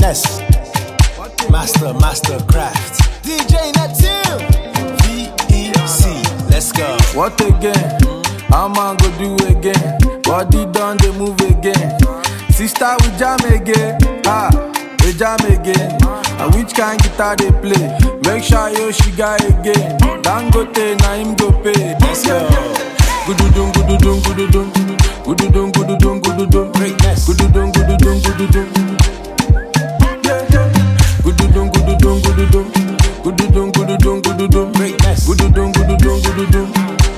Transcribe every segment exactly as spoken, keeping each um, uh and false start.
Greatness. Master, master craft. D J Natil. V E C. Let's go. What again? How man go do again? Body done, they move again. Sister, we jam again. Ah, we jam again. And which kind guitar they play? Make sure yo she got again. Dangote, na him go pay. Let's go. Gududum, gududum, gududum. Gududum, gududum, gududum. Greatness. Gududum, gududum, gududum. Gududum, gududum, gududum. Gududum, gududum, gududum. Greatness. Gududum, gududum, gududum.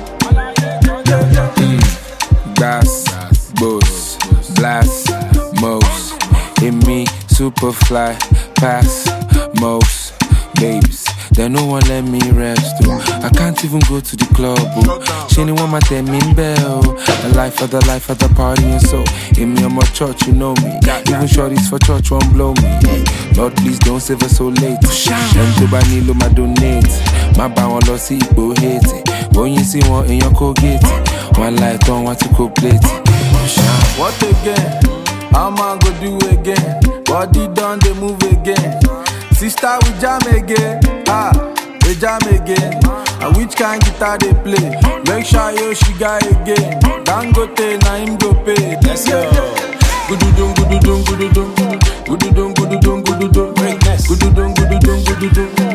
Bass, boss, blast, most. In me, super fly, pass, most. Babes, they no one let me rest. Oh. I can't even go to the club. Oh. She ain't want my ten min bell. The life of the life of the party and so. In me, I'm a church, you know me. Even shorties for church won't blow me. Lord, please don't save us so late. Them to buy Nilo, my donate. My bow on lossy, go hate it. When you see one in your Colgate, one light don't want to go plate it. What again? How man go do again? Body done, they move again. Sister, we jam again. Ah, we jam again. And which kind guitar they play? Make sure yo she got again. Dangote, na him go pay. Let's go. Gududum, gududum, gududum. Gududum, gududum, gududum. Greatness. Gududum, gududum, gududum.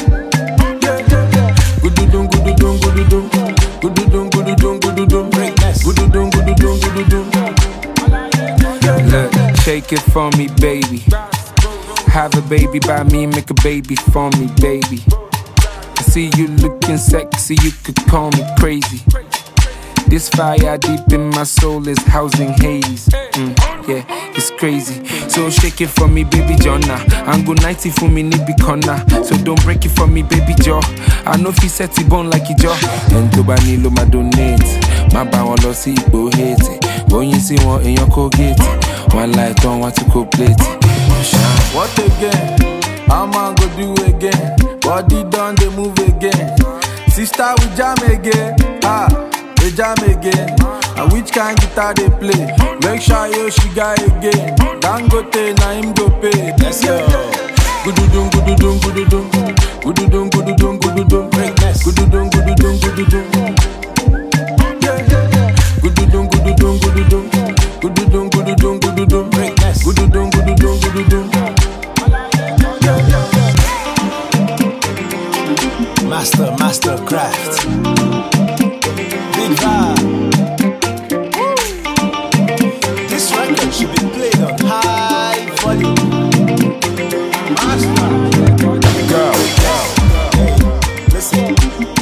Gududum, gududum, gududum. Gududum, gududum, gududum. Greatness. Gududum, gududum, gududum. Look, shake it for me, baby. Have a baby by me, make a baby for me, baby. I see you looking sexy, you could call me crazy. This fire deep in my soul is housing haze. Mm, yeah, it's crazy. So shake it for me, baby Jonna. And go ninety for me, nibi corner. So don't break it for me, baby Joe. I know if you set it bone like it Joe. And to Banilo, my donate. My bow on see go hate it. When you see one in your Colgate, one light don't want to go plate it. What again? How man go do again? Body done, they move again. Sister, we jam again. Ah, we jam again. And which kind guitar they play? Make sure yo she got again. Dangote, na him go pay. Let's go. Gududum, gududum, gududum. Gududum, gududum, gududum. Greatness. Gududum, gududum, gududum. Gududum, gududum, gududum. Gududum, gududum, gududum. Greatness. Gududum, gududum, gududum. Master, master craft. Big vibe. This record should be played on high volume. Master. Go. Hey, listen.